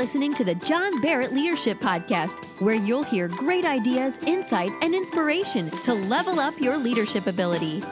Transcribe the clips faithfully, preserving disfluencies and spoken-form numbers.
listening to the John Barrett Leadership Podcast, where you'll hear great ideas, insight, and inspiration to level up your leadership ability.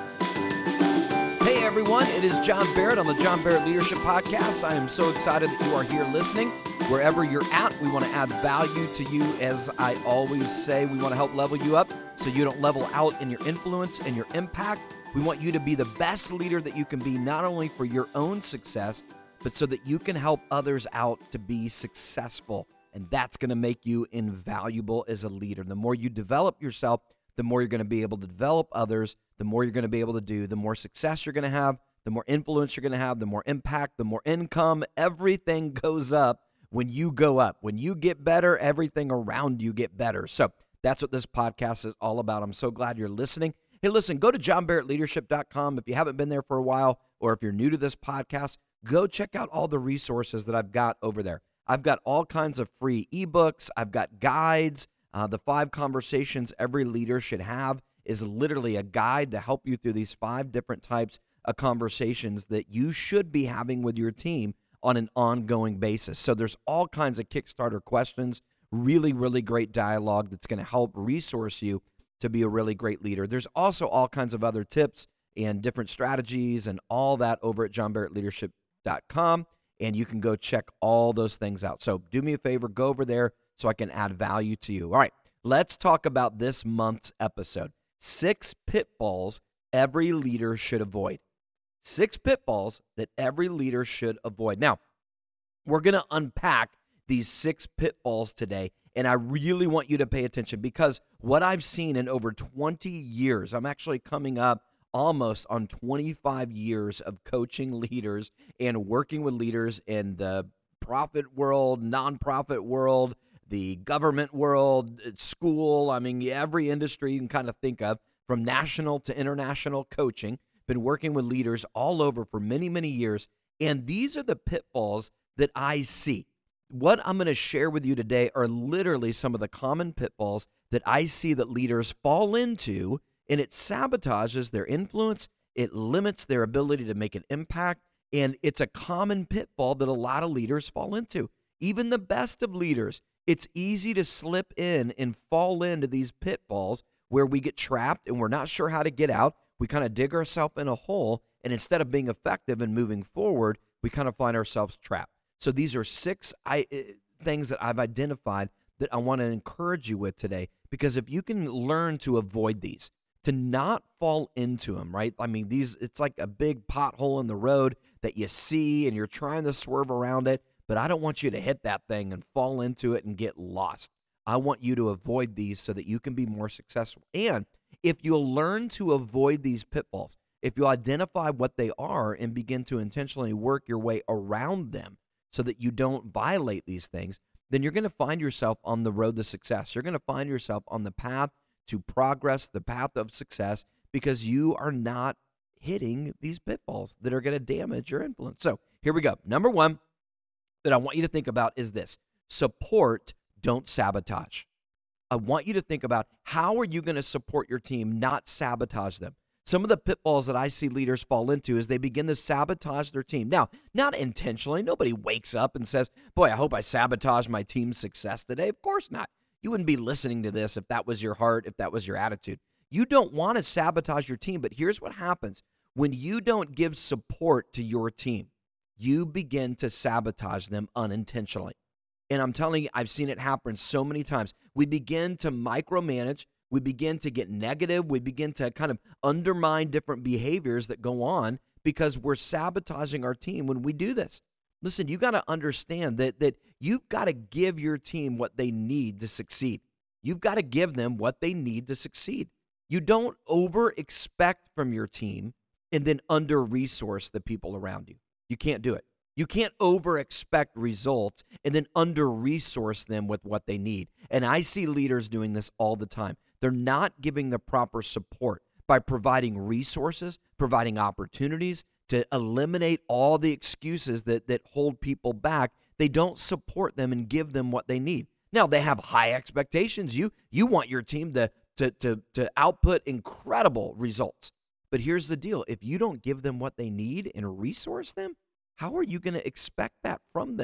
Hey everyone, it is John Barrett on the John Barrett Leadership Podcast. I am so excited that you are here listening. Wherever you're at, we want to add value to you. As I always say, we want to help level you up so you don't level out in your influence and your impact. We want you to be the best leader that you can be, not only for your own success, but so that you can help others out to be successful. And that's going to make you invaluable as a leader. The more you develop yourself, the more you're going to be able to develop others, the more you're going to be able to do, the more success you're going to have, the more influence you're going to have, the more impact, the more income. Everything goes up when you go up. When you get better, everything around you get better. So that's what this podcast is all about. I'm so glad you're listening. Hey, listen, go to john barrett leadership dot com. If you haven't been there for a while, or if you're new to this podcast, go check out all the resources that I've got over there. I've got all kinds of free ebooks. I've got guides. Uh, the five conversations every leader should have is literally a guide to help you through these five different types of conversations that you should be having with your team on an ongoing basis. So there's all kinds of Kickstarter questions, really, really great dialogue that's going to help resource you to be a really great leader. There's also all kinds of other tips and different strategies and all that over at john barrett leadership dot com, and you can go check all those things out. So do me a favor, go over there so I can add value to you. All right, let's talk about this month's episode. Six pitfalls every leader should avoid. Six pitfalls that every leader should avoid. Now, we're going to unpack these six pitfalls today, and I really want you to pay attention because what I've seen in over twenty years, I'm actually coming up almost on twenty-five years of coaching leaders and working with leaders in the profit world, nonprofit world, the government world, school. I mean, every industry you can kind of think of, from national to international coaching. Been working with leaders all over for many, many years. And these are the pitfalls that I see. What I'm going to share with you today are literally some of the common pitfalls that I see that leaders fall into, and it sabotages their influence. It limits their ability to make an impact. And it's a common pitfall that a lot of leaders fall into. Even the best of leaders, it's easy to slip in and fall into these pitfalls where we get trapped and we're not sure how to get out. We kind of dig ourselves in a hole, and instead of being effective and moving forward, we kind of find ourselves trapped. So these are six I, uh, things that I've identified that I want to encourage you with today, because if you can learn to avoid these, to not fall into them, right? I mean, these it's like a big pothole in the road that you see and you're trying to swerve around it, but I don't want you to hit that thing and fall into it and get lost. I want you to avoid these so that you can be more successful. And if you'll learn to avoid these pitfalls, if you identify what they are and begin to intentionally work your way around them so that you don't violate these things, then you're going to find yourself on the road to success. You're going to find yourself on the path to progress, the path of success, because you are not hitting these pitfalls that are going to damage your influence. So here we go. Number one that I want you to think about is this: support, don't sabotage. I want you to think about, how are you going to support your team, not sabotage them? Some of the pitfalls that I see leaders fall into is they begin to sabotage their team. Now, not intentionally. Nobody wakes up and says, boy, I hope I sabotage my team's success today. Of course not. You wouldn't be listening to this if that was your heart, if that was your attitude. You don't want to sabotage your team, but here's what happens. When you don't give support to your team, you begin to sabotage them unintentionally. And I'm telling you, I've seen it happen so many times. We begin to micromanage. We begin to get negative. We begin to kind of undermine different behaviors that go on because we're sabotaging our team when we do this. Listen, you got to understand that, that you've got to give your team what they need to succeed. You've got to give them what they need to succeed. You don't over-expect from your team and then under-resource the people around you. You can't do it. You can't over-expect results and then under-resource them with what they need. And I see leaders doing this all the time. They're not giving the proper support by providing resources, providing opportunities to eliminate all the excuses that, that hold people back. They don't support them and give them what they need. Now, they have high expectations. You, you want your team to, to, to, to output incredible results. But here's the deal. If you don't give them what they need and resource them, how are you going to expect that from them?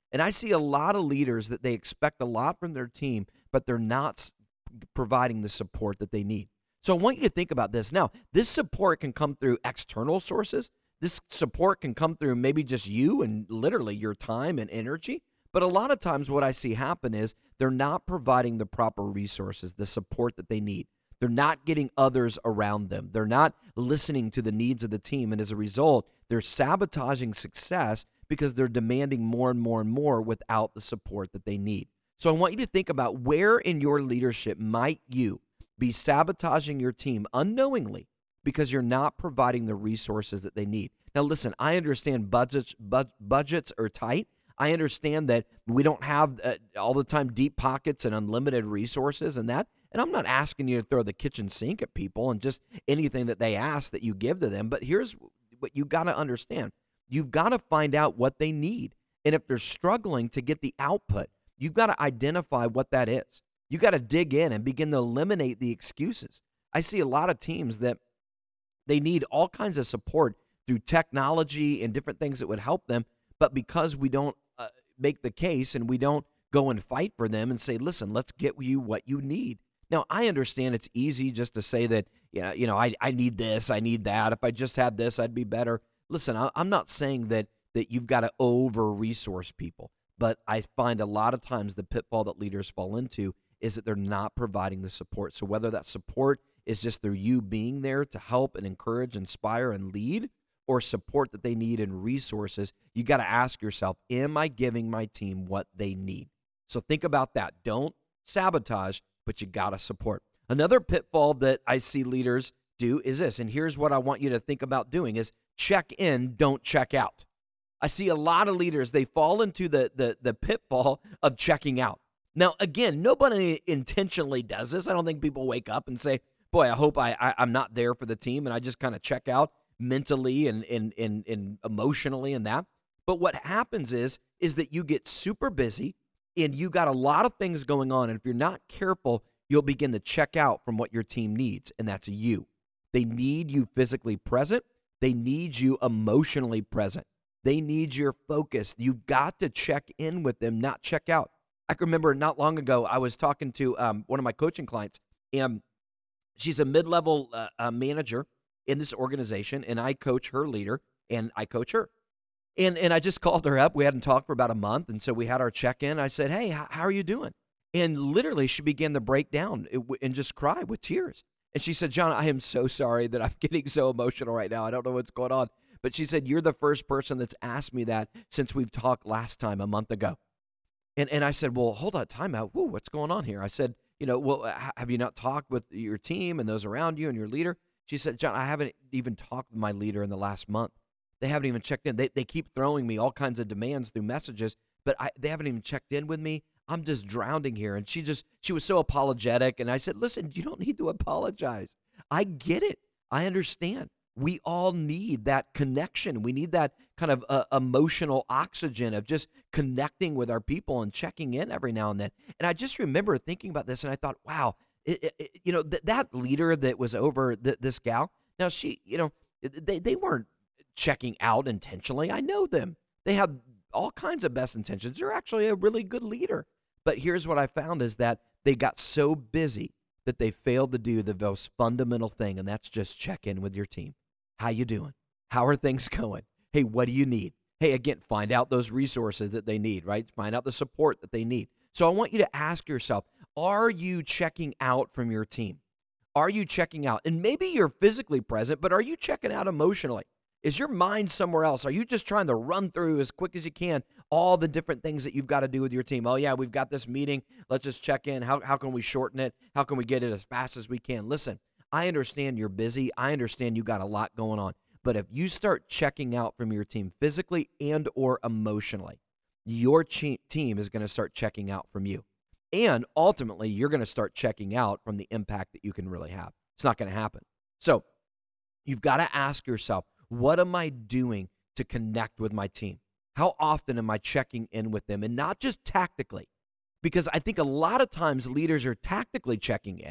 And I see a lot of leaders that they expect a lot from their team, but they're not s- providing the support that they need. So I want you to think about this. Now, this support can come through external sources. This support can come through maybe just you and literally your time and energy. But a lot of times what I see happen is they're not providing the proper resources, the support that they need. They're not getting others around them. They're not listening to the needs of the team. And as a result, they're sabotaging success because they're demanding more and more and more without the support that they need. So I want you to think about where in your leadership might you be sabotaging your team unknowingly because you're not providing the resources that they need. Now, listen, I understand budgets, bud- budgets are tight. I understand that we don't have uh, all the time deep pockets and unlimited resources and that. And I'm not asking you to throw the kitchen sink at people and just anything that they ask that you give to them. But here's what you got to understand. You've got to find out what they need. And if they're struggling to get the output, you've got to identify what that is. You got to dig in and begin to eliminate the excuses. I see a lot of teams that they need all kinds of support through technology and different things that would help them. But because we don't uh, make the case and we don't go and fight for them and say, listen, let's get you what you need. Now, I understand it's easy just to say that, yeah, you know, I, I need this, I need that. If I just had this, I'd be better. Listen, I, I'm not saying that that you've got to over-resource people, but I find a lot of times the pitfall that leaders fall into is that they're not providing the support. So whether that support is just through you being there to help and encourage, inspire, and lead, or support that they need and resources, you got to ask yourself, am I giving my team what they need? So think about that. Don't sabotage, but you got to support. Another pitfall that I see leaders do is this, and here's what I want you to think about doing is check in, don't check out. I see a lot of leaders, they fall into the the the pitfall of checking out. Now, again, nobody intentionally does this. I don't think people wake up and say, boy, I hope I, I, I'm not there for the team, and I just kind of check out mentally and, and, and, and emotionally and that. But what happens is, is that you get super busy and you got a lot of things going on. And if you're not careful, you'll begin to check out from what your team needs, and that's you. They need you physically present. They need you emotionally present. They need your focus. You've got to check in with them, not check out. I can remember not long ago, I was talking to um, one of my coaching clients, and she's a mid-level uh, uh, manager in this organization, and I coach her leader, and I coach her. And and I just called her up. We hadn't talked for about a month, and so we had our check-in. I said, hey, how, how are you doing? And literally, she began to break down and just cry with tears. And she said, John, I am so sorry that I'm getting so emotional right now. I don't know what's going on. But she said, you're the first person that's asked me that since we've talked last time a month ago. And and I said, well, hold on, time out. Whoa, what's going on here? I said, you know, well, have you not talked with your team and those around you and your leader? She said, John, I haven't even talked with my leader in the last month. They haven't even checked in. They they keep throwing me all kinds of demands through messages, but I, they haven't even checked in with me. I'm just drowning here. And she just, she was so apologetic. And I said, listen, you don't need to apologize. I get it. I understand. We all need that connection. We need that kind of uh, emotional oxygen of just connecting with our people and checking in every now and then. And I just remember thinking about this, and I thought, wow, it, it, it, you know, th- that leader that was over th- this gal, now she, you know, they, they weren't checking out intentionally. I know them. They have all kinds of best intentions. They're actually a really good leader. But here's what I found is that they got so busy that they failed to do the most fundamental thing, and that's just check in with your team. How you doing? How are things going? Hey, what do you need? Hey, again, find out those resources that they need, right? Find out the support that they need. So I want you to ask yourself, are you checking out from your team? Are you checking out? And maybe you're physically present, but are you checking out emotionally? Is your mind somewhere else? Are you just trying to run through as quick as you can all the different things that you've got to do with your team? Oh, yeah, we've got this meeting. Let's just check in. How, how can we shorten it? How can we get it as fast as we can? Listen, I understand you're busy. I understand you got a lot going on. But if you start checking out from your team physically and or emotionally, your che- team is going to start checking out from you. And ultimately, you're going to start checking out from the impact that you can really have. It's not going to happen. So you've got to ask yourself, what am I doing to connect with my team? How often am I checking in with them? And not just tactically, because I think a lot of times leaders are tactically checking in,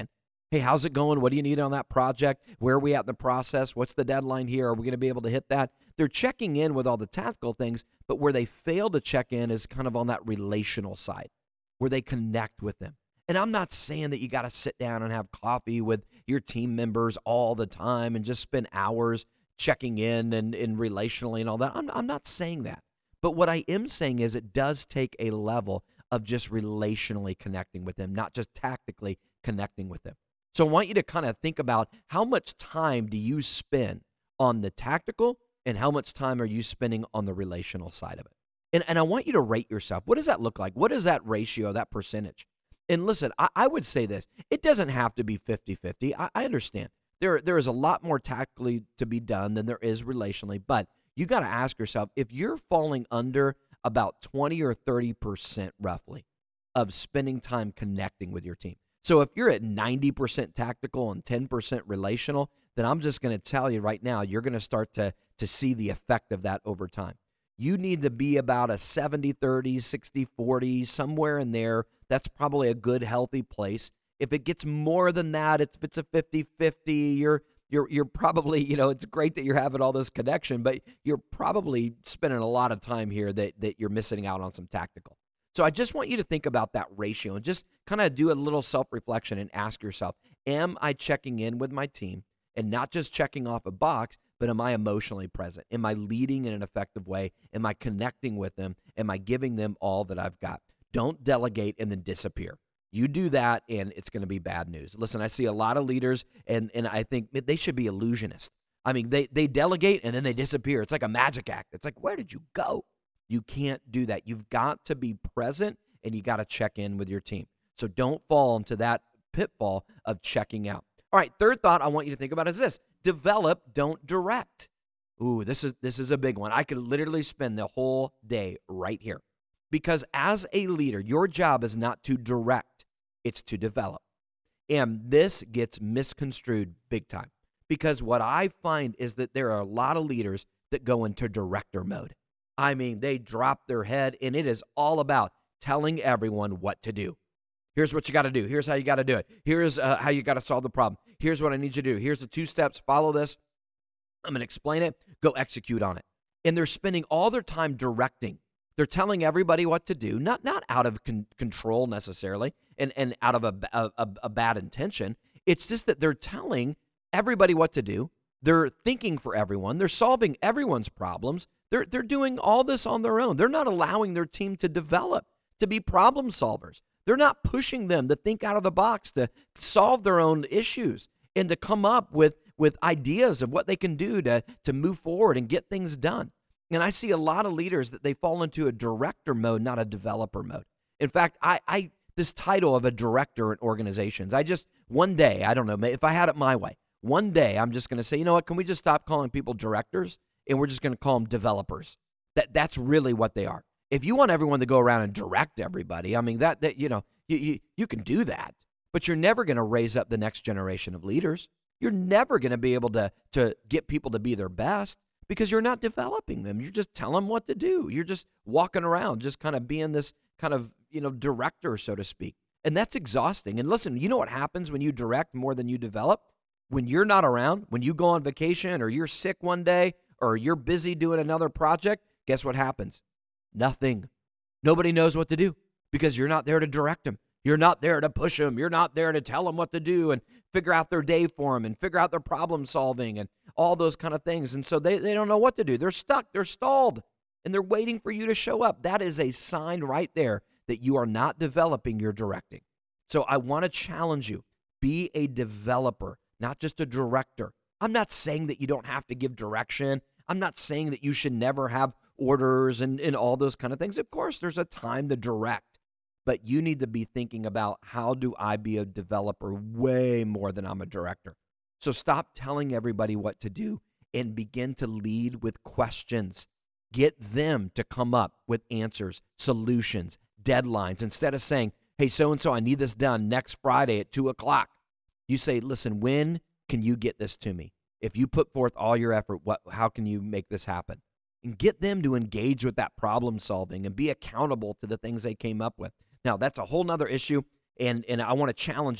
Hey, how's it going? What do you need on that project? Where are we at in the process? What's the deadline here? Are we going to be able to hit that? They're checking in with all the tactical things, but where they fail to check in is kind of on that relational side, where they connect with them. And I'm not saying that you got to sit down and have coffee with your team members all the time and just spend hours checking in and, and relationally and all that. I'm, I'm not saying that. But what I am saying is it does take a level of just relationally connecting with them, not just tactically connecting with them. So I want you to kind of think about how much time do you spend on the tactical and how much time are you spending on the relational side of it. And, and I want you to rate yourself. What does that look like? What is that ratio, that percentage? And listen, I, I would say this. It doesn't have to be fifty-fifty. I, I understand. There, there is a lot more tactically to be done than there is relationally. But you got to ask yourself, if you're falling under about twenty or thirty percent roughly of spending time connecting with your team. So if you're at ninety percent tactical and ten percent relational, then I'm just going to tell you right now, you're going to start to, to see the effect of that over time. You need to be about a seventy thirty, sixty forty, somewhere in there. That's probably a good, healthy place. If it gets more than that, if it's a fifty fifty, you're you're you're probably, you know, it's great that you're having all this connection, but you're probably spending a lot of time here that, that you're missing out on some tactical. So I just want you to think about that ratio and just kind of do a little self-reflection and ask yourself, am I checking in with my team and not just checking off a box, but am I emotionally present? Am I leading in an effective way? Am I connecting with them? Am I giving them all that I've got? Don't delegate and then disappear. You do that, and it's going to be bad news. Listen, I see a lot of leaders, and, and I think they should be illusionists. I mean, they, they delegate, and then they disappear. It's like a magic act. It's like, where did you go? You can't do that. You've got to be present, and you got to check in with your team. So don't fall into that pitfall of checking out. All right, third thought I want you to think about is this. Develop, don't direct. Ooh, this is this is a big one. I could literally spend the whole day right here. Because as a leader, your job is not to direct, it's to develop. And this gets misconstrued big time. Because what I find is that there are a lot of leaders that go into director mode. I mean, they drop their head, and it is all about telling everyone what to do. Here's what you got to do. Here's how you got to do it. Here's uh, how you got to solve the problem. Here's what I need you to do. Here's the two steps. Follow this. I'm going to explain it. Go execute on it. And they're spending all their time directing. They're telling everybody what to do, not not out of con- control necessarily and, and out of a, a, a bad intention. It's just that they're telling everybody what to do. They're thinking for everyone. They're solving everyone's problems. They're, they're doing all this on their own. They're not allowing their team to develop, to be problem solvers. They're not pushing them to think out of the box, to solve their own issues, and to come up with, with ideas of what they can do to, to move forward and get things done. And I see a lot of leaders that they fall into a director mode, not a developer mode. In fact, I, I this title of a director in organizations, I just, one day, I don't know, if I had it my way, one day I'm just going to say, you know what, can we just stop calling people directors and we're just going to call them developers? That That's really what they are. If you want everyone to go around and direct everybody, I mean, that, that you know, you, you, you can do that, but you're never going to raise up the next generation of leaders. You're never going to be able to, to get people to be their best because you're not developing them. You're just telling them what to do. You're just walking around, just kind of being this kind of, you know, director, so to speak. And that's exhausting. And listen, you know what happens when you direct more than you develop? When you're not around, when you go on vacation or you're sick one day or you're busy doing another project, guess what happens? Nothing. Nobody knows what to do because you're not there to direct them. You're not there to push them. You're not there to tell them what to do and figure out their day for them and figure out their problem solving and all those kind of things. And so they, they don't know what to do. They're stuck. They're stalled. And they're waiting for you to show up. That is a sign right there that you are not developing your directing. So I want to challenge you. Be a developer, not just a director. I'm not saying that you don't have to give direction. I'm not saying that you should never have orders and, and all those kind of things. Of course, there's a time to direct. But you need to be thinking about how do I be a developer way more than I'm a director. So stop telling everybody what to do and begin to lead with questions. Get them to come up with answers, solutions, deadlines. Instead of saying, hey, so-and-so, I need this done next Friday at two o'clock. You say, listen, when can you get this to me? If you put forth all your effort, what, how can you make this happen? And get them to engage with that problem solving and be accountable to the things they came up with. Now, that's a whole nother issue, and, and I want to challenge you.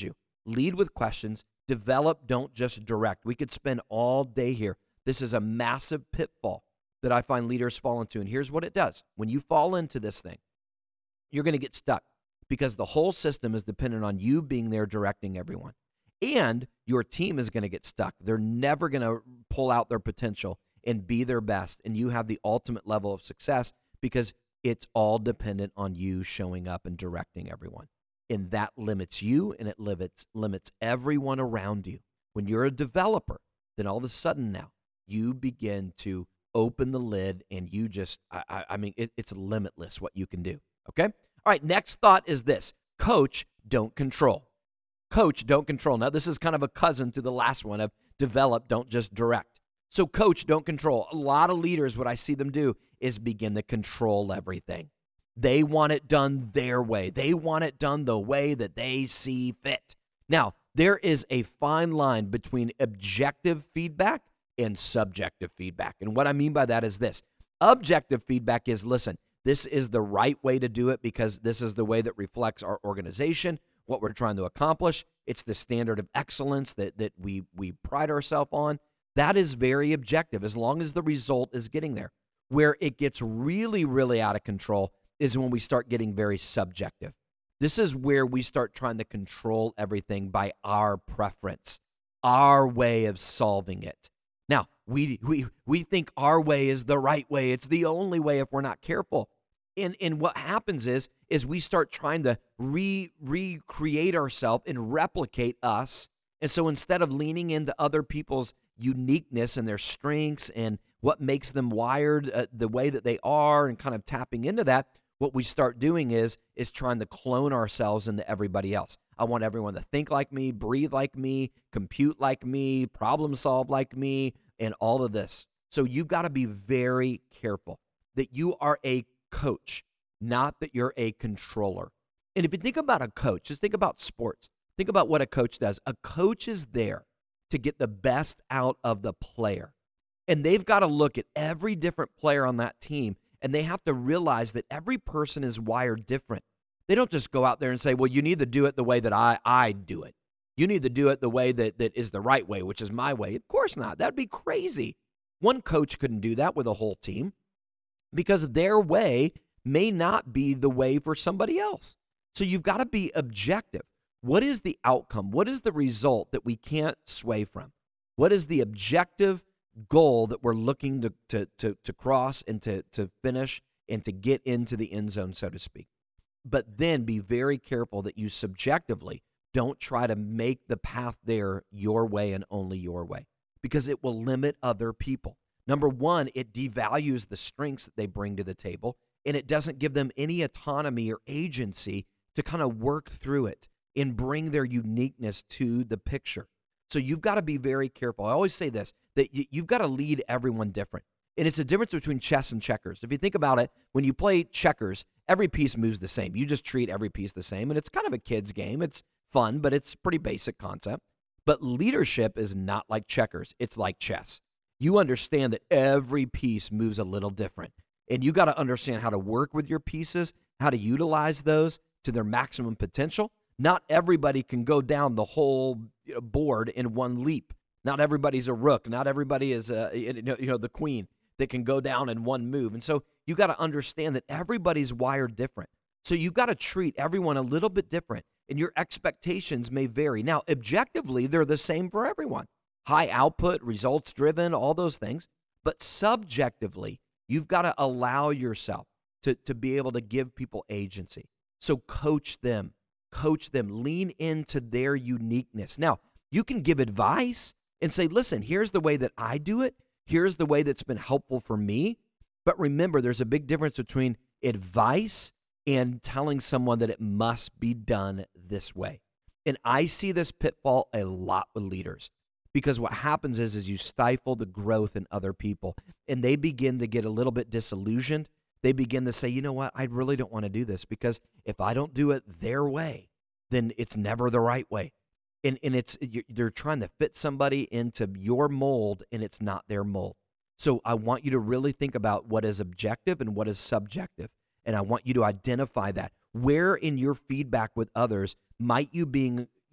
lead with questions, develop, don't just direct. We could spend all day here. This is a massive pitfall that I find leaders fall into. And here's what it does. When you fall into this thing, you're going to get stuck because the whole system is dependent on you being there directing everyone. And your team is going to get stuck. They're never going to pull out their potential and be their best. And you have the ultimate level of success because it's all dependent on you showing up and directing everyone. And that limits you, and it limits, limits everyone around you. When you're a developer, then all of a sudden now you begin to open the lid, and you just, I, I mean, it, it's limitless what you can do, okay? All right, next thought is this. Coach, don't control. Coach, don't control. Now, this is kind of a cousin to the last one of develop, don't just direct. So coach, don't control. A lot of leaders, what I see them do is begin to control everything. They want it done their way. They want it done the way that they see fit. Now, there is a fine line between objective feedback and subjective feedback. And what I mean by that is this. Objective feedback is, listen, this is the right way to do it because this is the way that reflects our organization, what we're trying to accomplish. It's the standard of excellence that, that we, we pride ourselves on. That is very objective as long as the result is getting there. Where it gets really, really out of control is when we start getting very subjective. This is where we start trying to control everything by our preference, our way of solving it. Now, we we we think our way is the right way. It's the only way if we're not careful. And and what happens is is we start trying to re recreate ourselves and replicate us. And so instead of leaning into other people's uniqueness and their strengths and what makes them wired uh, the way that they are and kind of tapping into that, what we start doing is is trying to clone ourselves into everybody else. I want everyone to think like me, breathe like me, compute like me, problem solve like me, and all of this. So you've got to be very careful that you are a coach, not that you're a controller. And if you think about a coach, just think about sports. Think about what a coach does. A coach is there to get the best out of the player. And they've got to look at every different player on that team, and they have to realize that every person is wired different. They don't just go out there and say, well, you need to do it the way that I, I do it. You need to do it the way that, that is the right way, which is my way. Of course not. That'd be crazy. One coach couldn't do that with a whole team because their way may not be the way for somebody else. So you've got to be objective. What is the outcome? What is the result that we can't sway from? What is the objective goal that we're looking to to to, to cross and to, to finish and to get into the end zone, so to speak? But then be very careful that you subjectively don't try to make the path there your way and only your way, because it will limit other people. Number one, it devalues the strengths that they bring to the table, and it doesn't give them any autonomy or agency to kind of work through it and bring their uniqueness to the picture. So you've got to be very careful. I always say this, that you, you've got to lead everyone different. And it's a difference between chess and checkers. If you think about it, when you play checkers, every piece moves the same. You just treat every piece the same, and it's kind of a kid's game. It's fun, but it's a pretty basic concept. But leadership is not like checkers. It's like chess. You understand that every piece moves a little different, and you got to understand how to work with your pieces, how to utilize those to their maximum potential. Not everybody can go down the whole board in one leap. Not everybody's a rook. Not everybody is a, you know, you know, the queen that can go down in one move. And so you got to understand that everybody's wired different. So you got to treat everyone a little bit different, and your expectations may vary. Now, objectively, they're the same for everyone. High output, results driven, all those things. But subjectively, you've got to allow yourself to, to be able to give people agency. So coach them. Coach them, lean into their uniqueness. Now, you can give advice and say, listen, here's the way that I do it. Here's the way that's been helpful for me. But remember, there's a big difference between advice and telling someone that it must be done this way. And I see this pitfall a lot with leaders, because what happens is, is you stifle the growth in other people, and they begin to get a little bit disillusioned. They begin to say, you know what, I really don't want to do this, because if I don't do it their way, then it's never the right way. And and it's they're trying to fit somebody into your mold, and it's not their mold. So I want you to really think about what is objective and what is subjective. And I want you to identify that. Where in your feedback with others might you being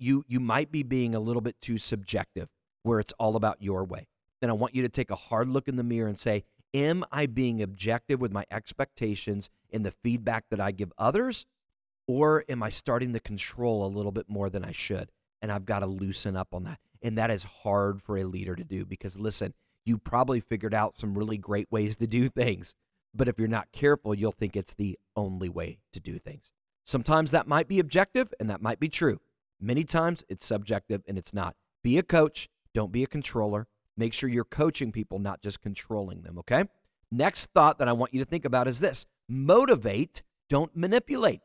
you you might be being a little bit too subjective, where it's all about your way. Then I want you to take a hard look in the mirror and say, am I being objective with my expectations in the feedback that I give others? Or am I starting to control a little bit more than I should? And I've got to loosen up on that. And that is hard for a leader to do because, listen, you probably figured out some really great ways to do things. But if you're not careful, you'll think it's the only way to do things. Sometimes that might be objective and that might be true. Many times it's subjective and it's not. Be a coach. Don't be a controller. Make sure you're coaching people, not just controlling them, okay? Next thought that I want you to think about is this. Motivate, don't manipulate.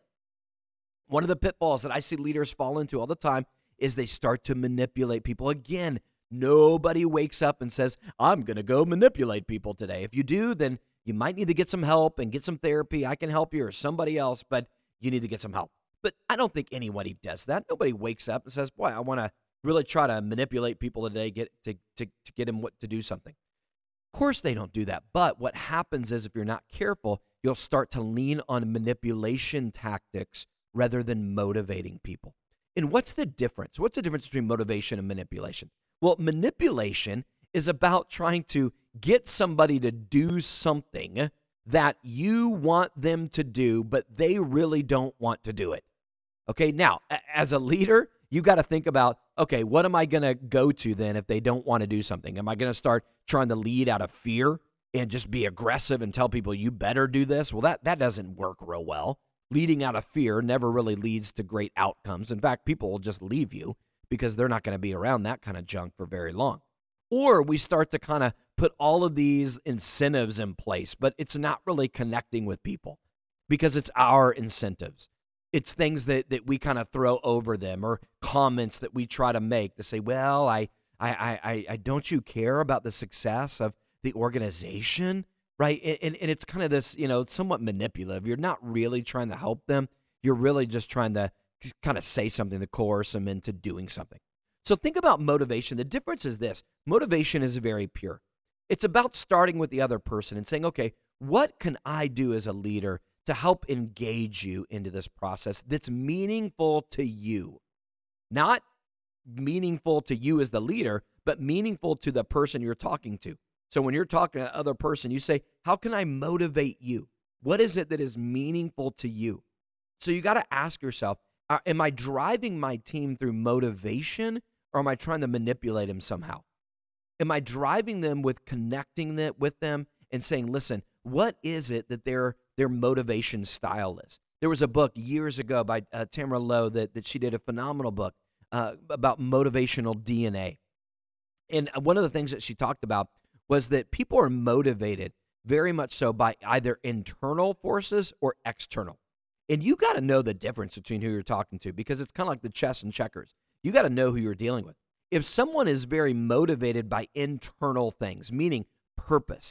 One of the pitfalls that I see leaders fall into all the time is they start to manipulate people. Again, nobody wakes up and says, I'm going to go manipulate people today. If you do, then you might need to get some help and get some therapy. I can help you or somebody else, but you need to get some help. But I don't think anybody does that. Nobody wakes up and says, boy, I want to really try to manipulate people today get to, to, to get them what, to do something. Of course they don't do that. But what happens is if you're not careful, you'll start to lean on manipulation tactics rather than motivating people. And what's the difference? What's the difference between motivation and manipulation? Well, manipulation is about trying to get somebody to do something that you want them to do, but they really don't want to do it. Okay, now, as a leader, you got to think about, okay, what am I going to go to then if they don't want to do something? Am I going to start trying to lead out of fear and just be aggressive and tell people you better do this? Well, that, that doesn't work real well. Leading out of fear never really leads to great outcomes. In fact, people will just leave you because they're not going to be around that kind of junk for very long. Or we start to kind of put all of these incentives in place, but it's not really connecting with people because it's our incentives. It's things that, that we kind of throw over them or comments that we try to make to say, well, I, I, I, I don't you care about the success of the organization? Right. And, and it's kind of this, you know, somewhat manipulative. You're not really trying to help them. You're really just trying to kind of say something to coerce them into doing something. So think about motivation. The difference is this. Motivation is very pure. It's about starting with the other person and saying, okay, what can I do as a leader to help engage you into this process that's meaningful to you? Not meaningful to you as the leader, but meaningful to the person you're talking to. So when you're talking to the other person, you say, how can I motivate you? What is it that is meaningful to you? So you got to ask yourself, am I driving my team through motivation or am I trying to manipulate them somehow? Am I driving them with connecting them, with them and saying, listen, what is it that their their motivation style is? There was a book years ago by uh, Tamara Lowe that, that she did a phenomenal book uh, about motivational D N A. And one of the things that she talked about was that people are motivated very much so by either internal forces or external. And you got to know the difference between who you're talking to because it's kind of like the chess and checkers. You got to know who you're dealing with. If someone is very motivated by internal things, meaning purpose,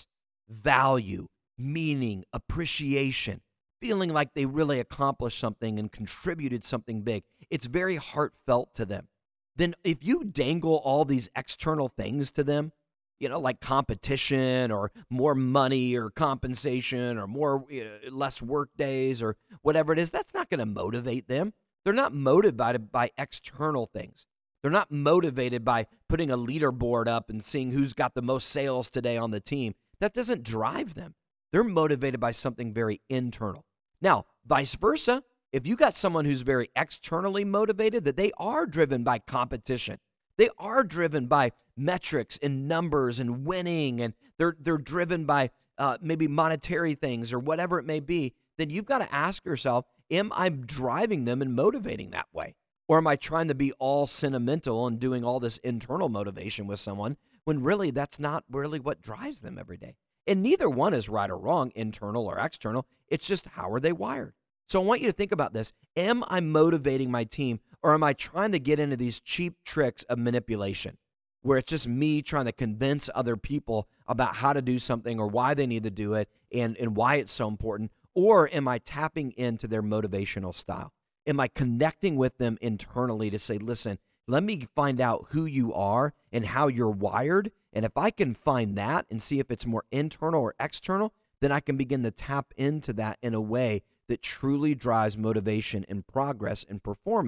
value, meaning, appreciation, feeling like they really accomplished something and contributed something big, it's very heartfelt to them. Then if you dangle all these external things to them, you know, like competition or more money or compensation or more you know, less work days or whatever it is, that's not going to motivate them. They're not motivated by external things. They're not motivated by putting a leaderboard up and seeing who's got the most sales today on the team. That doesn't drive them. They're motivated by something very internal. Now, vice versa, if you got someone who's very externally motivated, that they are driven by competition. They are driven by metrics and numbers and winning, and they're they're driven by uh, maybe monetary things or whatever it may be, then you've got to ask yourself, am I driving them and motivating that way? Or am I trying to be all sentimental and doing all this internal motivation with someone when really that's not really what drives them every day? And neither one is right or wrong, internal or external. It's just how are they wired? So I want you to think about this. Am I motivating my team or am I trying to get into these cheap tricks of manipulation where it's just me trying to convince other people about how to do something or why they need to do it and, and why it's so important? Or am I tapping into their motivational style? Am I connecting with them internally to say, listen, let me find out who you are and how you're wired. And if I can find that and see if it's more internal or external, then I can begin to tap into that in a way that truly drives motivation and progress and performance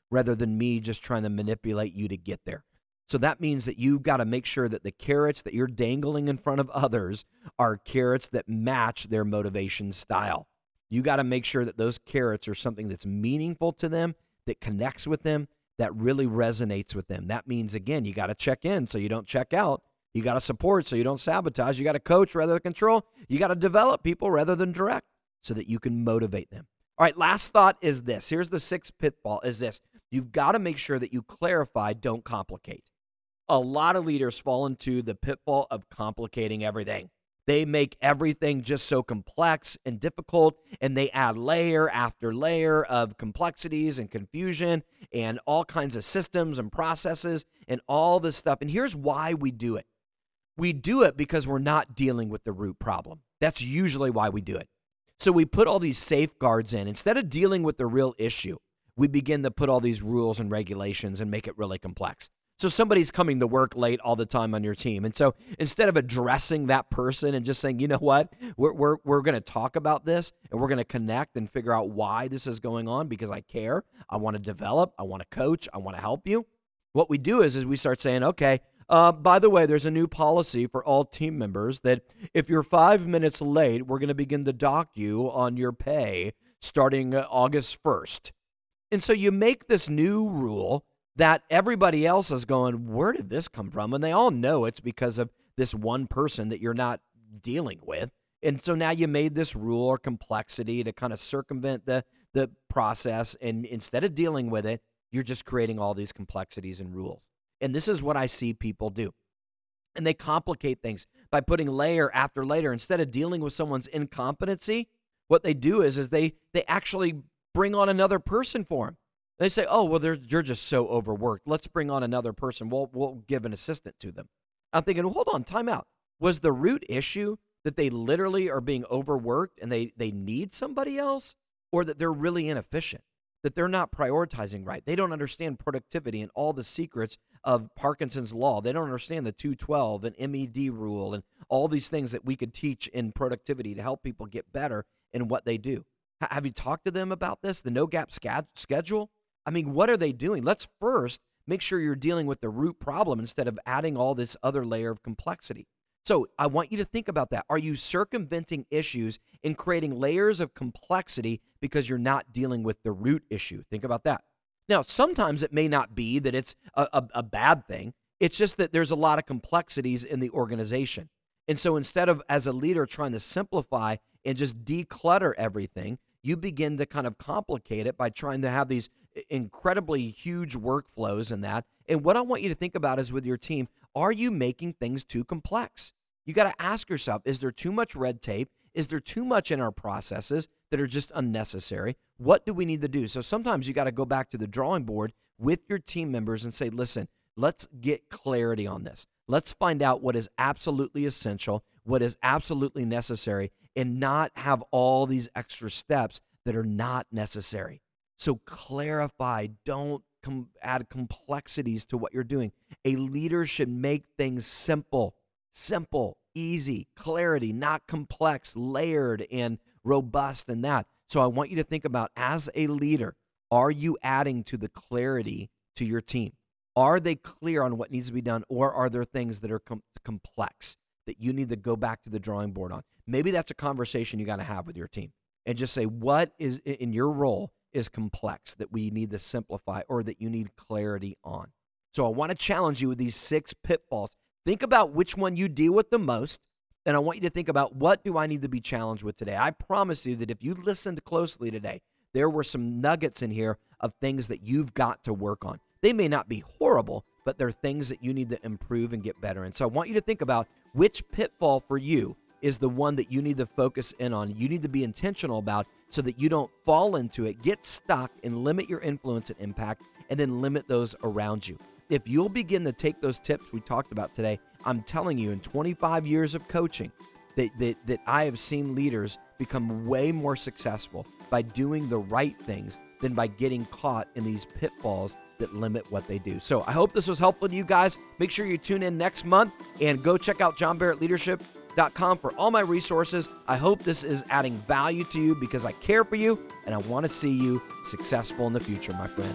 rather than me just trying to manipulate you to get there. So that means that you've got to make sure that the carrots that you're dangling in front of others are carrots that match their motivation style. You got to make sure that those carrots are something that's meaningful to them, that connects with them, that really resonates with them. That means, again, you got to check in so you don't check out. You got to support so you don't sabotage. You got to coach rather than control. You got to develop people rather than direct so that you can motivate them. All right, last thought is this. Here's the sixth pitfall is this. You've got to make sure that you clarify, don't complicate. A lot of leaders fall into the pitfall of complicating everything. They make everything just so complex and difficult, and they add layer after layer of complexities and confusion and all kinds of systems and processes and all this stuff. And here's why we do it. We do it because we're not dealing with the root problem. That's usually why we do it. So we put all these safeguards in. Instead of dealing with the real issue, we begin to put all these rules and regulations and make it really complex. So somebody's coming to work late all the time on your team. And so instead of addressing that person and just saying, you know what, we're we're we're going to talk about this and we're going to connect and figure out why this is going on because I care, I want to develop, I want to coach, I want to help you. What we do is, is we start saying, okay, uh, by the way, there's a new policy for all team members that if you're five minutes late, we're going to begin to dock you on your pay starting August first. And so you make this new rule that everybody else is going, where did this come from? And they all know it's because of this one person that you're not dealing with. And so now you made this rule or complexity to kind of circumvent the, the process. And instead of dealing with it, you're just creating all these complexities and rules. And this is what I see people do. And they complicate things by putting layer after layer. Instead of dealing with someone's incompetency, what they do is, is they, they actually bring on another person for them. They say, oh, well, you're just so overworked. Let's bring on another person. We'll, we'll give an assistant to them. I'm thinking, well, hold on, time out. Was the root issue that they literally are being overworked and they, they need somebody else, or that they're really inefficient, that they're not prioritizing right? They don't understand productivity and all the secrets of Parkinson's law. They don't understand the two twelve and M E D rule and all these things that we could teach in productivity to help people get better in what they do. H- have you talked to them about this, the no-gap sca- schedule? I mean, what are they doing? Let's first make sure you're dealing with the root problem instead of adding all this other layer of complexity. So I want you to think about that. Are you circumventing issues and creating layers of complexity because you're not dealing with the root issue? Think about that. Now, sometimes it may not be that it's a, a, a bad thing. It's just that there's a lot of complexities in the organization. And so instead of, as a leader, trying to simplify and just declutter everything, you begin to kind of complicate it by trying to have these incredibly huge workflows and that. And what I want you to think about is with your team, are you making things too complex? You got to ask yourself, is there too much red tape? Is there too much in our processes that are just unnecessary? What do we need to do? So sometimes you got to go back to the drawing board with your team members and say, listen, let's get clarity on this. Let's find out what is absolutely essential, what is absolutely necessary, and not have all these extra steps that are not necessary. So clarify, don't com- add complexities to what you're doing. A leader should make things simple, simple, easy, clarity, not complex, layered, and robust and that. So I want you to think about, as a leader, are you adding to the clarity to your team? Are they clear on what needs to be done, or are there things that are com- complex that you need to go back to the drawing board on? Maybe that's a conversation you got to have with your team and just say, what is in your role is complex that we need to simplify or that you need clarity on. So I want to challenge you with these six pitfalls. Think about which one you deal with the most, and I want you to think about, what do I need to be challenged with today? I promise you that if you listened closely today, there were some nuggets in here of things that you've got to work on. They may not be horrible, but they're things that you need to improve and get better in. So I want you to think about which pitfall for you is the one that you need to focus in on. You need to be intentional about so that you don't fall into it, get stuck, and limit your influence and impact, and then limit those around you. If you'll begin to take those tips we talked about today, I'm telling you, in twenty-five years of coaching, that, that, that I have seen leaders become way more successful by doing the right things than by getting caught in these pitfalls that limit what they do. So I hope this was helpful to you guys. Make sure you tune in next month and go check out john barrett leadership dot com for all my resources. I hope this is adding value to you because I care for you and I want to see you successful in the future, my friend.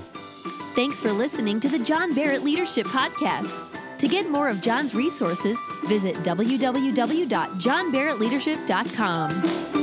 Thanks for listening to the John Barrett Leadership Podcast. To get more of John's resources, visit w w w dot john barrett leadership dot com.